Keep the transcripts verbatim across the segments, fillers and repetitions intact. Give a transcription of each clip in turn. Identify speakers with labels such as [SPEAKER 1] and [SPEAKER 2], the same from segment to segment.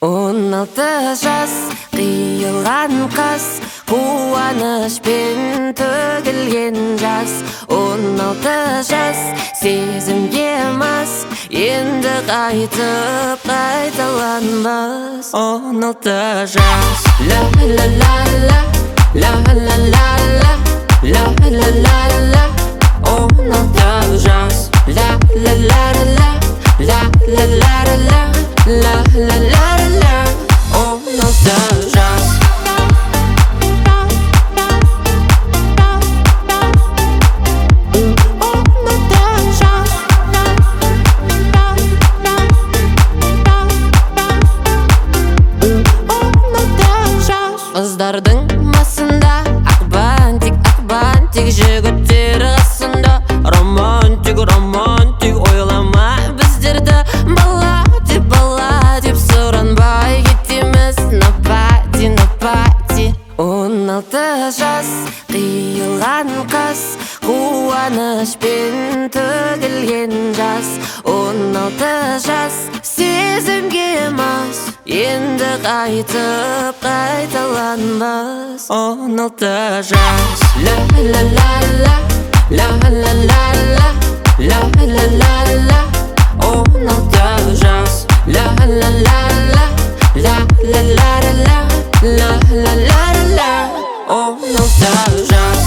[SPEAKER 1] Он алты жас қиылған қас, қуанышпен төгілген жас. Он алты жас сезімге мас, енді қайтып қайталанбас. Он алты жас ла ла ла ла ла ла ла ла ла ла ла ла. Он алты жас ла ла ла ла ла ла ла ла ла ла ла ла. Он алты жас. Қыздардың масында ақ бантик, ақ бантик, жігіттер қасында романтик, романтик. Ойлама біздерді бала деп, бала деп сұранбай кетеміз на пати, на пати. Он алты жас қиылған қас, қуанышпен төгілген жас. Он алты жас сезімге мас, енді қайтып қайталанбас. Он алты жас ла ла ла ла ла ла ла ла ла ла ла ла. Он алты жас ла ла ла ла ла ла ла ла ла ла ла ла. Он алты жас.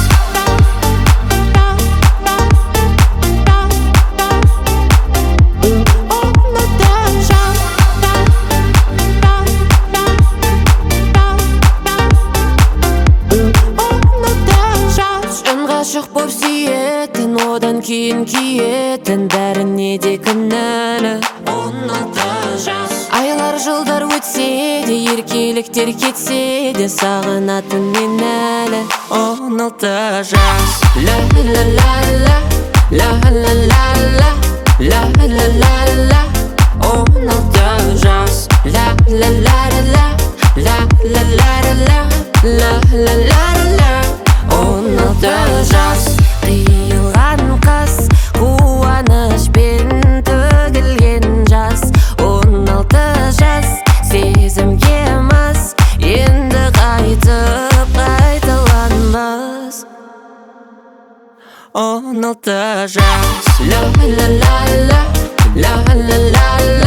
[SPEAKER 1] Ғашық боп сүйетін, одан кейін киетін, бәріне де кінәлі. Он алты жас. Айлар жылдар өтсе де, еркеліктер кетсе де, сағынатын мен әлі. Он алты жас ла ла ла ла ла ла ла ла ла ла ла ла. Он алты жас ла ла ла ла ла ла ла ла ла ла ла ла. Он алты жас қиылған қас, қуанышпен төгілген жас. Он алты жас сезімге мас, енді қайтып қайталанбас. Он алты жас ла ла ла ла ла ла ла ла